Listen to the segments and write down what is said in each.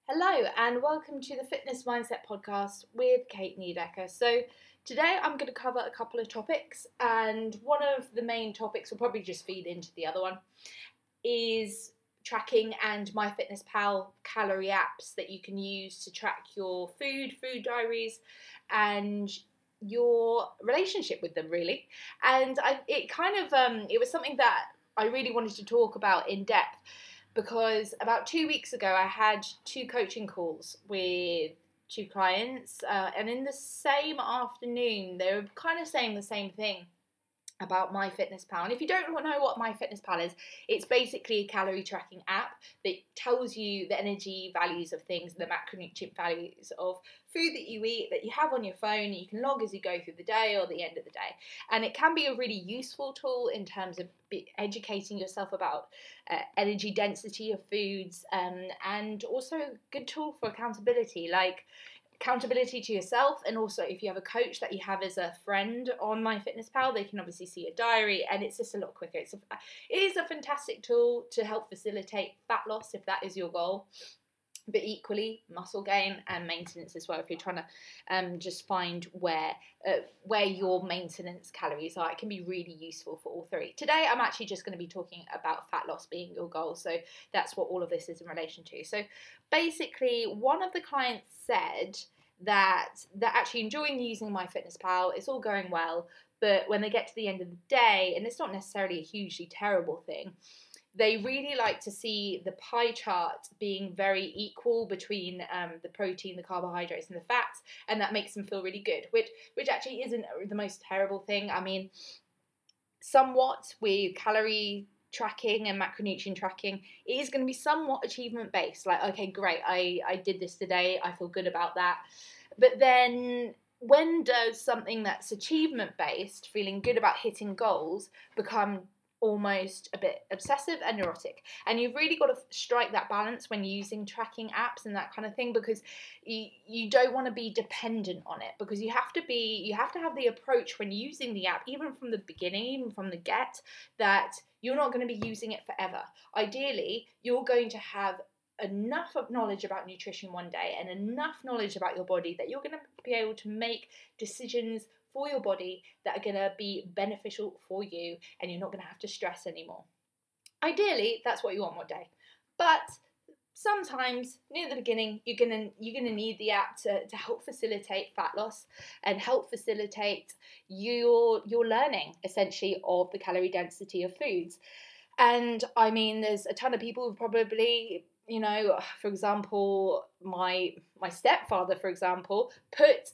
Hello, and welcome to the Fitness Mindset Podcast with Kate Niedecker. So, today I'm going to cover a couple of topics, and one of the main topics will probably just feed into the other one is tracking and MyFitnessPal calorie apps that you can use to track your food diaries, and your relationship with them, really. And it was something that I really wanted to talk about in depth because about 2 weeks ago I had two coaching calls with two clients, and in the same afternoon they were kind of saying the same thing about MyFitnessPal. And if you don't know what MyFitnessPal is, it's basically a calorie tracking app that tells you the energy values of things, the macronutrient values of food that you eat, that you have on your phone. You can log as you go through the day or the end of the day. And it can be a really useful tool in terms of educating yourself about energy density of foods, and also a good tool for accountability. Like, accountability to yourself, and also if you have a coach that you have as a friend on MyFitnessPal, they can obviously see your diary, and it's just a lot quicker. It is a fantastic tool to help facilitate fat loss if that is your goal, but equally muscle gain and maintenance as well. If you're trying to just find where your maintenance calories are, it can be really useful for all three. Today I'm actually just going to be talking about fat loss being your goal, so that's what all of this is in relation to. So basically, one of the clients said that they're actually enjoying using MyFitnessPal, it's all going well, but when they get to the end of the day, and it's not necessarily a hugely terrible thing, they really like to see the pie chart being very equal between the protein, the carbohydrates, and the fats, and that makes them feel really good, which actually isn't the most terrible thing. I mean, somewhat with calorie tracking and macronutrient tracking, it is going to be somewhat achievement based. Like, okay, great, I did this today, I feel good about that. But then when does something that's achievement based, feeling good about hitting goals, become almost a bit obsessive and neurotic? And you've really got to strike that balance when using tracking apps and that kind of thing, because you don't want to be dependent on it, because you have to have the approach when using the app, even from the beginning, even from the get, that you're not going to be using it forever. Ideally, you're going to have enough of knowledge about nutrition one day and enough knowledge about your body that you're going to be able to make decisions for your body that are going to be beneficial for you, and you're not going to have to stress anymore. Ideally, that's what you want one day. But sometimes near the beginning you're gonna need the app to help facilitate fat loss and help facilitate your learning essentially of the calorie density of foods. And I mean, there's a ton of people who probably, for example, my stepfather, for example, put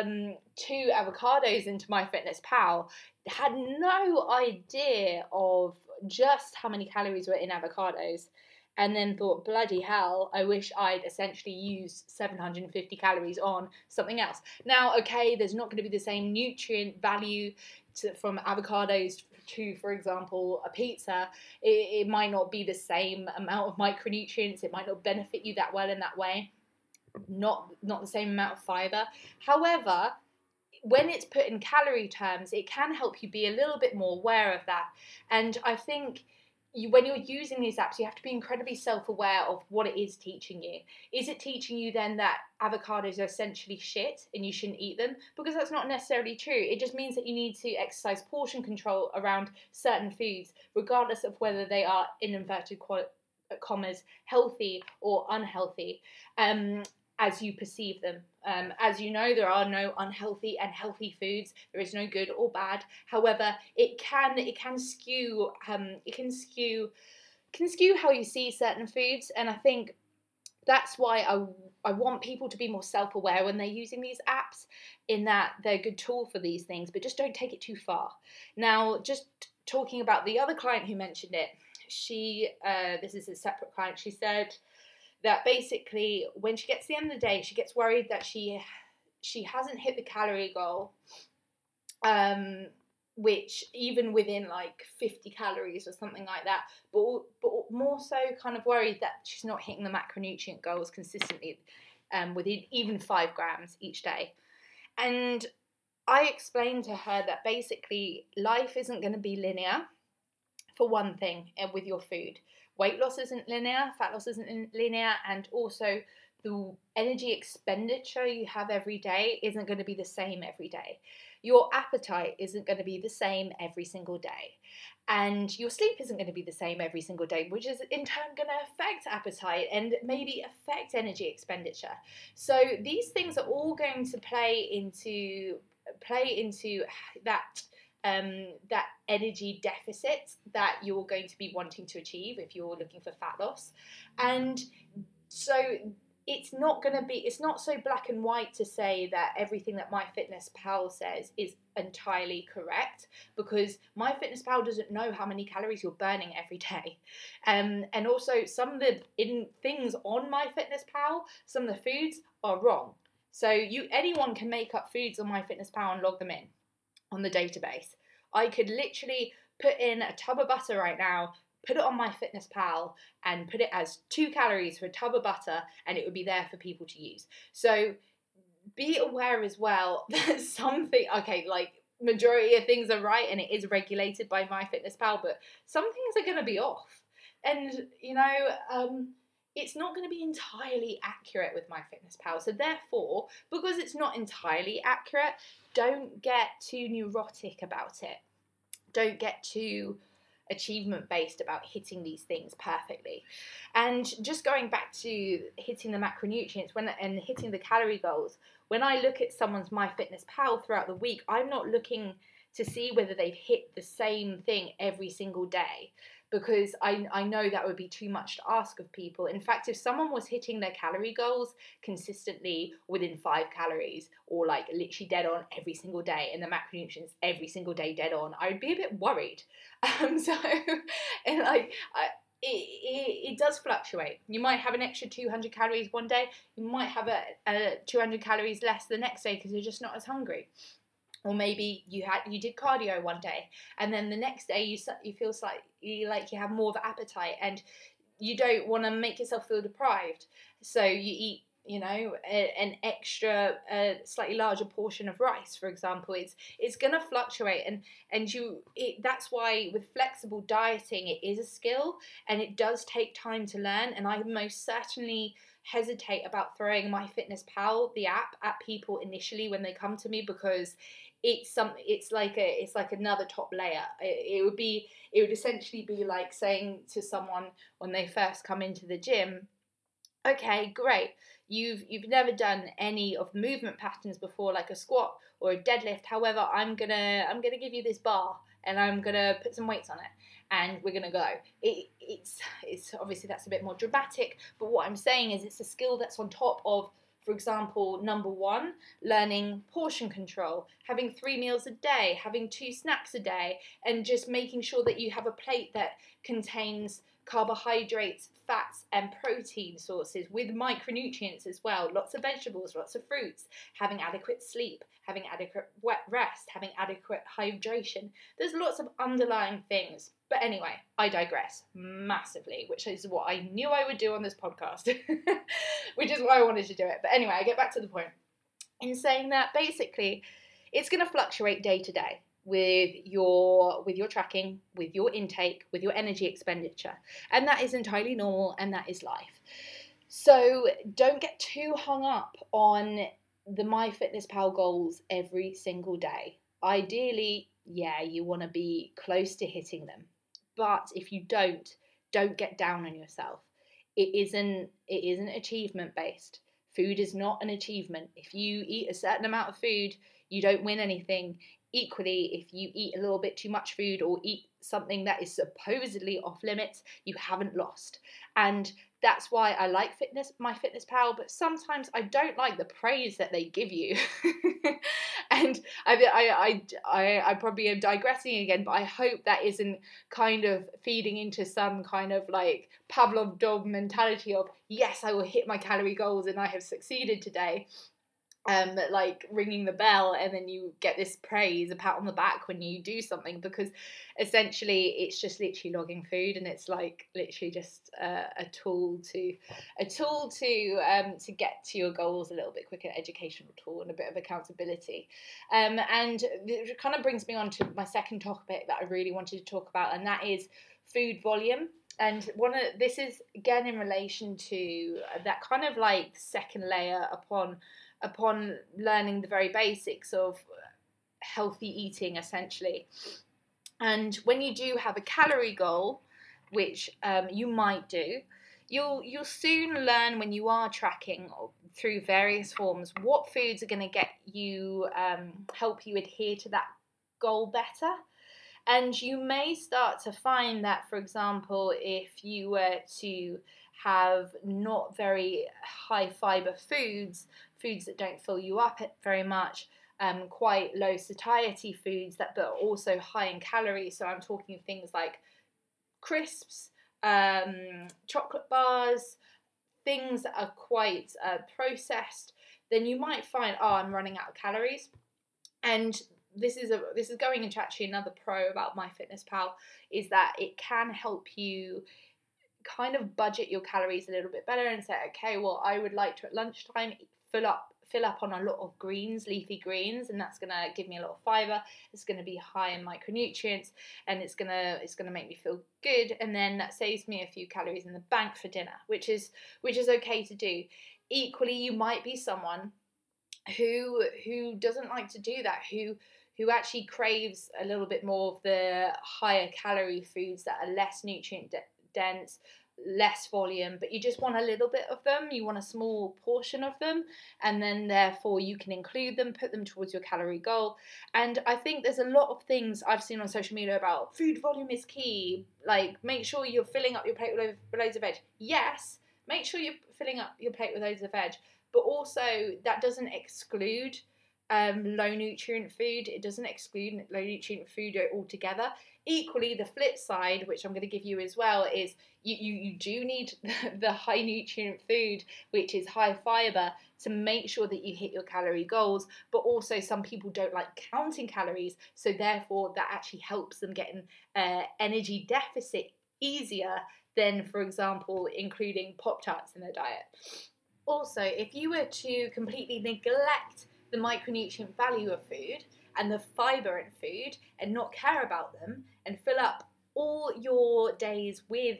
2 avocados into MyFitnessPal, had no idea of just how many calories were in avocados, and then thought, bloody hell, I wish I'd essentially used 750 calories on something else. Now, okay, there's not going to be the same nutrient value from avocados to, for example, a pizza. It might not be the same amount of micronutrients. It might not benefit you that well in that way. Not the same amount of fiber. However, when it's put in calorie terms, it can help you be a little bit more aware of that. And I think when you're using these apps, you have to be incredibly self-aware of what it is teaching you. Is it teaching you then that avocados are essentially shit and you shouldn't eat them? Because that's not necessarily true. It just means that you need to exercise portion control around certain foods, regardless of whether they are, in inverted commas, healthy or unhealthy, as you perceive them. As you know, there are no unhealthy and healthy foods. There is no good or bad. However, it can skew how you see certain foods, and I think that's why I want people to be more self-aware when they're using these apps, in that they're a good tool for these things, but just don't take it too far. Now, just talking about the other client who mentioned it, this is a separate client, she said that basically when she gets to the end of the day, she gets worried that she hasn't hit the calorie goal, which even within like 50 calories or something like that, but more so kind of worried that she's not hitting the macronutrient goals consistently, within even 5 grams each day. And I explained to her that basically life isn't going to be linear, for one thing, with your food. Weight loss isn't linear, fat loss isn't linear, and also the energy expenditure you have every day isn't going to be the same every day. Your appetite isn't going to be the same every single day. And your sleep isn't going to be the same every single day, which is in turn going to affect appetite and maybe affect energy expenditure. So these things are all going to play into that that energy deficit that you're going to be wanting to achieve if you're looking for fat loss. And so it's not so black and white to say that everything that MyFitnessPal says is entirely correct, because MyFitnessPal doesn't know how many calories you're burning every day. And also some of the things on MyFitnessPal, some of the foods are wrong. So anyone can make up foods on MyFitnessPal and log them in on the database. I could literally put in a tub of butter right now, put it on MyFitnessPal, and put it as 2 calories for a tub of butter, and it would be there for people to use. So be aware as well that majority of things are right and it is regulated by MyFitnessPal, but some things are going to be off. And, it's not going to be entirely accurate with MyFitnessPal. So therefore, because it's not entirely accurate, don't get too neurotic about it. Don't get too achievement based about hitting these things perfectly. And just going back to hitting the macronutrients and hitting the calorie goals, when I look at someone's MyFitnessPal throughout the week, I'm not looking to see whether they've hit the same thing every single day, because I know that would be too much to ask of people. In fact, if someone was hitting their calorie goals consistently within 5 calories, or like literally dead on every single day, and the macronutrients every single day dead on, I would be a bit worried. It does fluctuate. You might have an extra 200 calories one day, you might have a 200 calories less the next day because you're just not as hungry. Or maybe you did cardio one day, and then the next day you feel slightly like you have more of an appetite, and you don't want to make yourself feel deprived, so you eat an extra slightly larger portion of rice, for example. It's going to fluctuate, and that's why with flexible dieting it is a skill, and it does take time to learn. And I most certainly hesitate about throwing MyFitnessPal, the app, at people initially when they come to me, because it's like another top layer. It would essentially be like saying to someone when they first come into the gym, okay, great, you've never done any of the movement patterns before, like a squat or a deadlift. However, I'm gonna give you this bar, and I'm gonna put some weights on it, and we're gonna go. It's obviously that's a bit more dramatic, but what I'm saying is it's a skill that's on top of, for example, number 1, learning portion control, having 3 meals a day, having 2 snacks a day, and just making sure that you have a plate that contains carbohydrates, fats, and protein sources with micronutrients as well. Lots of vegetables, lots of fruits, having adequate sleep, having adequate rest, having adequate hydration. There's lots of underlying things. But anyway, I digress massively, which is what I knew I would do on this podcast, which is why I wanted to do it. But anyway, I get back to the point. In saying that, basically, it's going to fluctuate day to day with your tracking, with your intake, with your energy expenditure. And that is entirely normal, and that is life. So don't get too hung up on the MyFitnessPal goals every single day. Ideally, yeah, you want to be close to hitting them. But if you don't get down on yourself. It isn't achievement based. Food is not an achievement. If you eat a certain amount of food, you don't win anything. Equally, if you eat a little bit too much food or eat something that is supposedly off limits, you haven't lost. And that's why I like MyFitnessPal, but sometimes I don't like the praise that they give you. And I probably am digressing again, but I hope that isn't kind of feeding into some kind of like Pavlov dog mentality of, yes, I will hit my calorie goals and I have succeeded today. Like ringing the bell, and then you get this praise, a pat on the back when you do something, because essentially it's just literally logging food, and it's like literally just a tool to get to your goals a little bit quicker, educational tool, and a bit of accountability. And it kind of brings me on to my second topic that I really wanted to talk about, and that is food volume. And this is again in relation to that kind of like second layer upon learning the very basics of healthy eating, essentially. And when you do have a calorie goal, which you might do, you'll soon learn when you are tracking through various forms what foods are going to get you help you adhere to that goal better. And you may start to find that, for example, if you were to have not very high fiber foods, foods that don't fill you up very much, quite low satiety foods that but are also high in calories. So I'm talking things like crisps, chocolate bars, things that are quite processed. Then you might find, oh, I'm running out of calories. And this is going into actually another pro about MyFitnessPal, is that it can help you kind of budget your calories a little bit better and say, okay, well, I would like to at lunchtime fill up on a lot of greens, leafy greens, and that's gonna give me a lot of fiber. It's gonna be high in micronutrients, and it's gonna make me feel good, and then that saves me a few calories in the bank for dinner, which is okay to do. Equally, you might be someone who doesn't like to do that, who actually craves a little bit more of the higher calorie foods that are less nutrient dense, less volume, but you just want a little bit of them, you want a small portion of them, and then therefore you can include them, put them towards your calorie goal. And I think there's a lot of things I've seen on social media about food volume is key, like make sure you're filling up your plate with loads of veg. Yes, make sure you're filling up your plate with loads of veg, but also that doesn't exclude low nutrient food. It doesn't exclude low nutrient food altogether. Equally, the flip side, which I'm going to give you as well, is you do need the high nutrient food, which is high fiber, to make sure that you hit your calorie goals. But also, some people don't like counting calories, so therefore that actually helps them get an energy deficit easier than, for example, including Pop-Tarts in their diet. Also, if you were to completely neglect the micronutrient value of food and the fiber in food and not care about them and fill up all your days with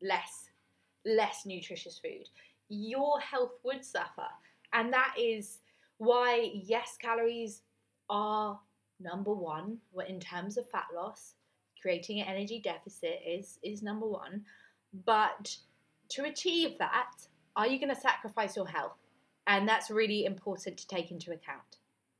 less nutritious food, your health would suffer. And that is why, yes, calories are number one in terms of fat loss. Creating an energy deficit is number one. But to achieve that, are you going to sacrifice your health? And that's really important to take into account.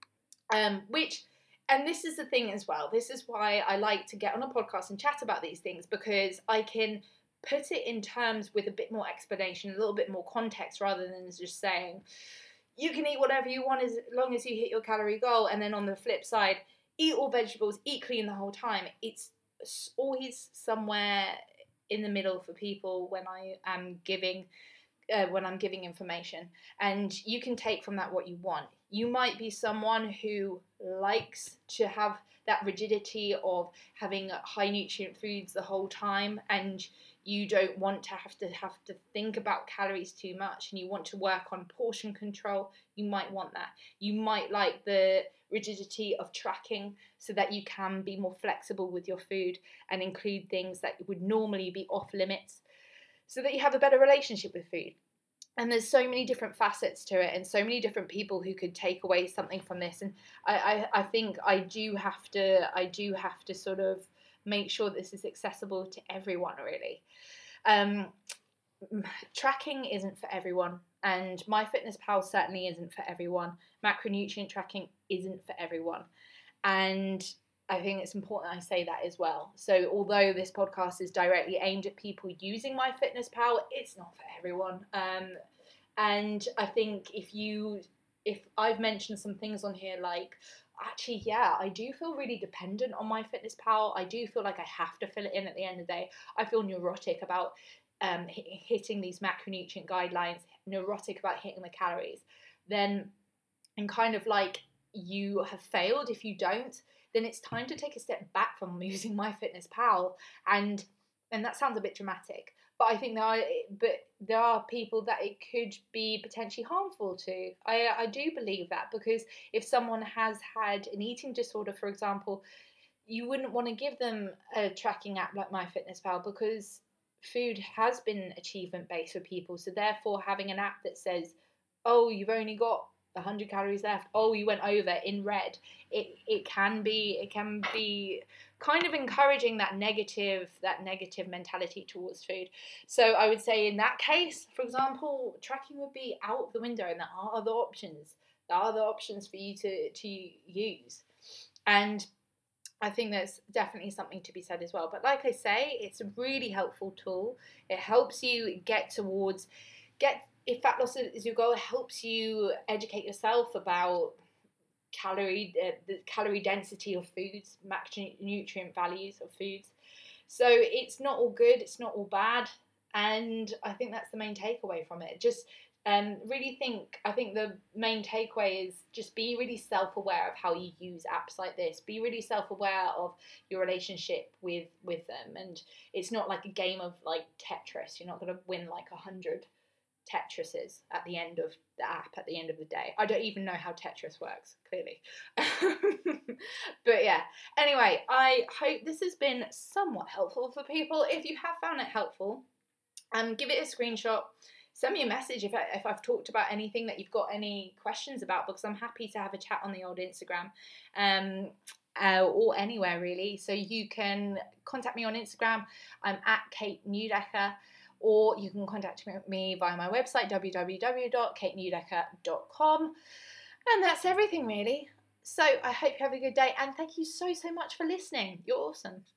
And this is the thing as well. This is why I like to get on a podcast and chat about these things, because I can put it in terms with a bit more explanation, a little bit more context, rather than just saying, you can eat whatever you want as long as you hit your calorie goal. And then on the flip side, eat all vegetables, eat clean the whole time. It's always somewhere in the middle for people when I am giving information, and you can take from that what you want. You might be someone who likes to have that rigidity of having high nutrient foods the whole time, and you don't want to have to think about calories too much, and you want to work on portion control. You might want that. You might like the rigidity of tracking so that you can be more flexible with your food and include things that would normally be off limits, so that you have a better relationship with food. And there's so many different facets to it, and so many different people who could take away something from this. And I think I do have to sort of make sure this is accessible to everyone, really. Tracking isn't for everyone, and MyFitnessPal certainly isn't for everyone. Macronutrient tracking isn't for everyone, and I think it's important I say that as well. So although this podcast is directly aimed at people using MyFitnessPal, it's not for everyone. And I think if I've mentioned some things on here like, actually, yeah, I do feel really dependent on MyFitnessPal. I do feel like I have to fill it in at the end of the day. I feel neurotic about hitting these macronutrient guidelines, neurotic about hitting the calories. Then, and kind of like, you have failed if you don't, then it's time to take a step back from using MyFitnessPal. And that sounds a bit dramatic, but I think there are people that it could be potentially harmful to. I do believe that, because if someone has had an eating disorder, for example, you wouldn't want to give them a tracking app like MyFitnessPal, because food has been achievement based for people. So therefore, having an app that says, "Oh, you've only got 100 calories left. Oh, you went over," in red, it can be kind of encouraging that negative mentality towards food. So I would say in that case, for example, tracking would be out of the window, and there are other options. There are other options for you to use, and I think there's definitely something to be said as well. But like I say, it's a really helpful tool. It helps you if fat loss is your goal, it helps you educate yourself about the calorie density of foods, macronutrient values of foods. So it's not all good, it's not all bad, and I think that's the main takeaway from it. Just I think the main takeaway is just be really self-aware of how you use apps like this. Be really self-aware of your relationship with them, and it's not like a game of like Tetris. You're not going to win like 100 Tetrises at the end of the app at the end of the day. I don't even know how Tetris works, clearly. But yeah, anyway, I hope this has been somewhat helpful for people. If you have found it helpful, give it a screenshot. Send me a message if I've talked about anything that you've got any questions about, because I'm happy to have a chat on the old Instagram. Or anywhere really. So you can contact me on Instagram. I'm at Kate Neudecker, or you can contact me via my website, www.kateneudecker.com. And that's everything really. So I hope you have a good day, and thank you so much for listening. You're awesome.